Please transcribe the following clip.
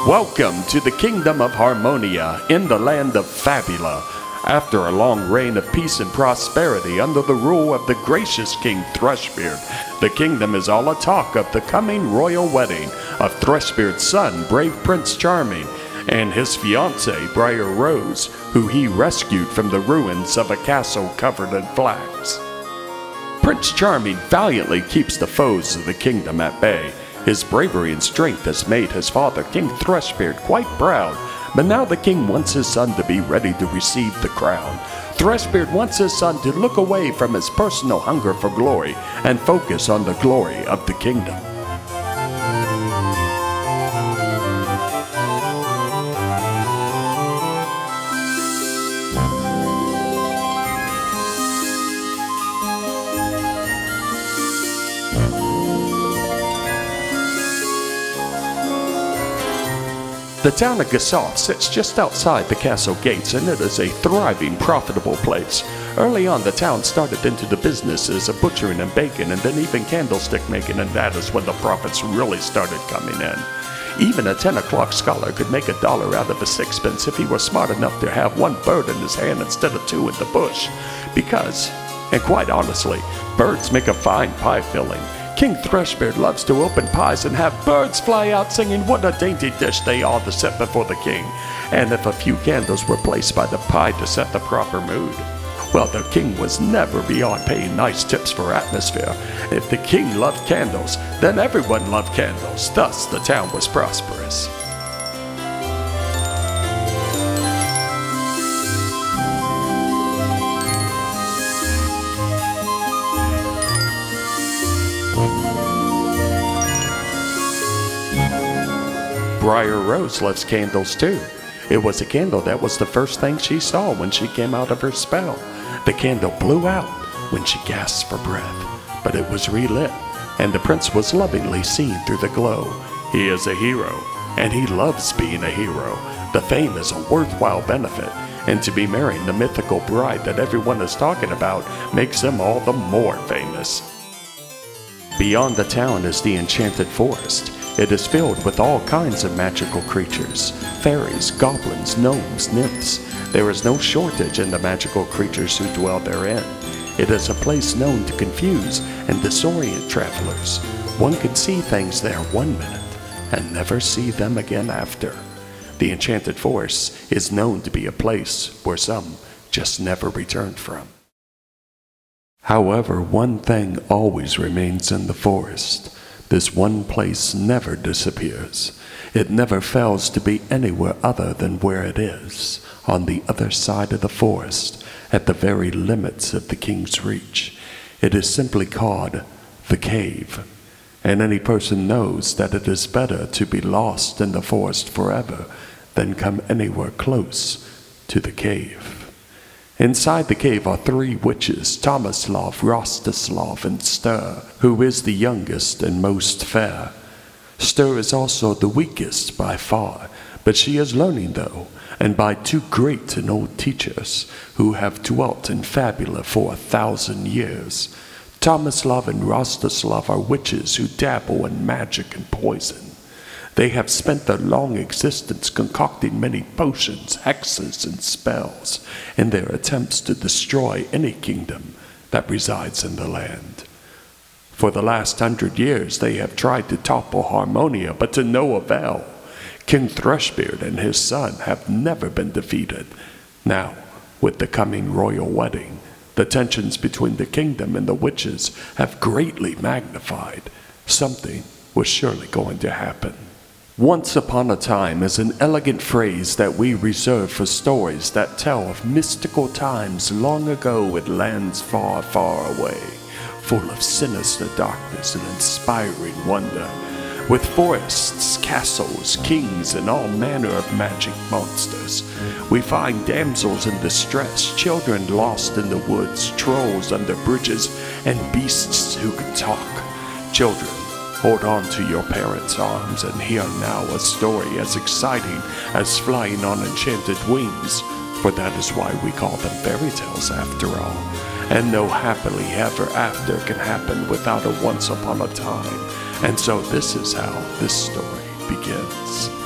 Welcome to the kingdom of Harmonia in the land of Fabula. After a long reign of peace and prosperity under the rule of the gracious King Thrushbeard, the kingdom is all a talk of the coming royal wedding of Thrushbeard's son, brave Prince Charming, and his fiancée, Briar Rose, who he rescued from the ruins of a castle covered in flags. Prince Charming valiantly keeps the foes of the kingdom at bay. His bravery and strength has made his father, King Thrushbeard, quite proud, but now the king wants his son to be ready to receive the crown. Thrushbeard wants his son to look away from his personal hunger for glory and focus on the glory of the kingdom. The town of Gassauf sits just outside the castle gates, and it is a thriving, profitable place. Early on, the town started into the businesses of butchering and baking, and then even candlestick making, and that is when the profits really started coming in. Even a 10 o'clock scholar could make $1 out of a sixpence if he were smart enough to have one bird in his hand instead of two in the bush. Because, and quite honestly, birds make a fine pie filling. King Thrushbeard loves to open pies and have birds fly out singing what a dainty dish they are to set before the king, and if a few candles were placed by the pie to set the proper mood. Well, the king was never beyond paying nice tips for atmosphere. If the king loved candles, then everyone loved candles. Thus, the town was prosperous. Briar Rose loves candles too. It was a candle that was the first thing she saw when she came out of her spell. The candle blew out when she gasped for breath, but it was relit, and the prince was lovingly seen through the glow. He is a hero, and he loves being a hero. The fame is a worthwhile benefit, and to be marrying the mythical bride that everyone is talking about makes him all the more famous. Beyond the town is the enchanted forest. It is filled with all kinds of magical creatures, fairies, goblins, gnomes, nymphs. There is no shortage in the magical creatures who dwell therein. It is a place known to confuse and disorient travelers. One can see things there 1 minute and never see them again after. The enchanted forest is known to be a place where some just never returned from. However, one thing always remains in the forest. This one place never disappears. It never fails to be anywhere other than where it is, on the other side of the forest, at the very limits of the king's reach. It is simply called the cave, and any person knows that it is better to be lost in the forest forever than come anywhere close to the cave. Inside the cave are 3 witches, Tomislav, Rostislav, and Stir, who is the youngest and most fair. Stir is also the weakest by far, but she is learning though, and by 2 great and old teachers who have dwelt in Fabula for 1,000 years. Tomislav and Rostislav are witches who dabble in magic and poison. They have spent their long existence concocting many potions, hexes, and spells in their attempts to destroy any kingdom that resides in the land. For the last 100 years, they have tried to topple Harmonia, but to no avail. King Thrushbeard and his son have never been defeated. Now, with the coming royal wedding, the tensions between the kingdom and the witches have greatly magnified. Something was surely going to happen. Once upon a time is an elegant phrase that we reserve for stories that tell of mystical times long ago in lands far, far away, full of sinister darkness and inspiring wonder, with forests, castles, kings, and all manner of magic monsters. We find damsels in distress, children lost in the woods, trolls under bridges, and beasts who can talk. Children, hold on to your parents' arms and hear now a story as exciting as flying on enchanted wings, for that is why we call them fairy tales after all. And no happily ever after can happen without a once upon a time. And so this is how this story begins.